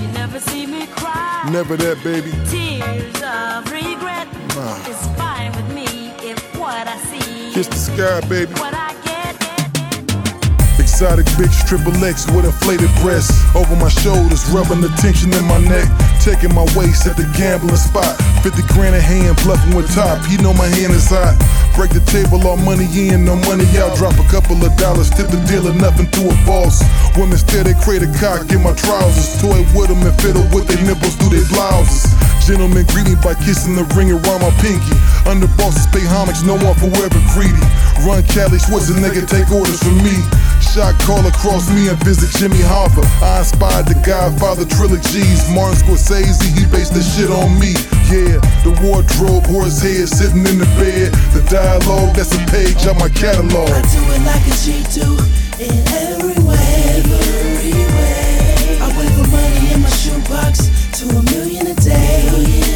You never see me cry. Never that, baby. Tears of regret. Nah. It's fine with me if what I see. Kiss the sky, baby. What I get. Exotic bitch, triple X with inflated breasts. Over my shoulders, rubbing the tension in my neck. Taking my waist at the gambling spot. 50 grand a hand, bluffing with top. He know my hand is hot. Break the table, all money in, no money out. Drop a couple of dollars, tip the dealer, nothing to a boss. Women stare, they crate a cock in my trousers. Toy with them and fiddle with their nipples through their blouses. Gentlemen greet me by kissing the ring around my pinky. Under bosses pay homage, no one forever greedy. Run Cali, Schwarzenegger, take orders from me. Shot call across me and visit Jimmy Hoffa. I inspired the Godfather trilogies. Martin Scorsese, he based the shit on me. Yeah, the wardrobe, horse head sitting in the bed. The dialogue, that's a page out my catalog. I do it like a G2 in every way, every way. I wait for money in my shoebox to $1 million a day.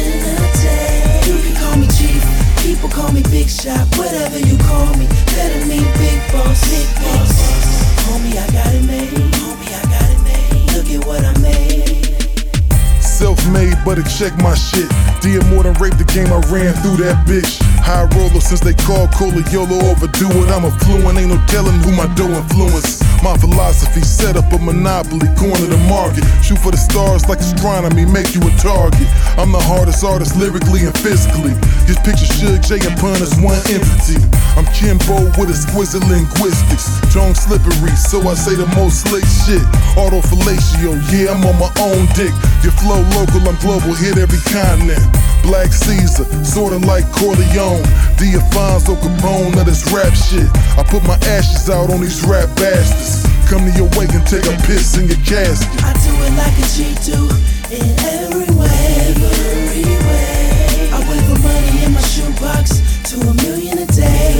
You can call me chief, people call me big shot, whatever you call me. Better mean big boss, big boss. Homie, I got it made. Homie, I got it made. Look at what I made. Self-made, but check my shit. Did more than rape the game, I ran through that bitch. High roller since they called Cola YOLO overdo it. I'm affluent, ain't no telling who my dough influence. My philosophy set up a monopoly, corner the market. Shoot for the stars like astronomy, make you a target. I'm the hardest artist lyrically and physically. Just picture Suge, J and Pun as one entity. I'm Kimbo with exquisite linguistics. Tongue slippery, so I say the most slick shit. Autofellatio, yeah, I'm on my own dick. Your flow local, I'm global, hit every continent. Black Caesar, sorta like Corleone. D'Afonso Capone of this rap shit. I put my ashes out on these rap bastards. Come to your wake and take a piss in your casket. I do it like a G2 in every way, every way. I wait for money in my shoebox to $1 million a day.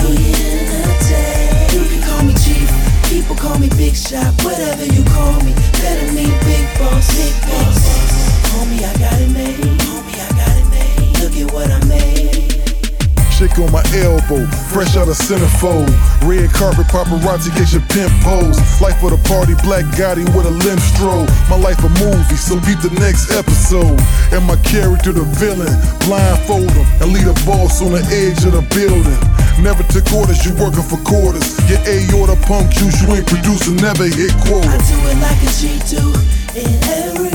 You can call me chief, people call me big shot, whatever you call me. Better mean big boss, big boss. Homie, I got it made. Homie, I got it made. Look at what I made. Chick on my elbow, fresh out of centerfold. Red carpet paparazzi get your pimp pose. Life of the party, Black Gotti with a limb stroll. My life a movie, so beat the next episode. And my character the villain, blindfold him and lead a boss on the edge of the building. Never took orders, you working for quarters. Your A-order punk juice, you ain't producing, never hit quota. I do it like a G2 in every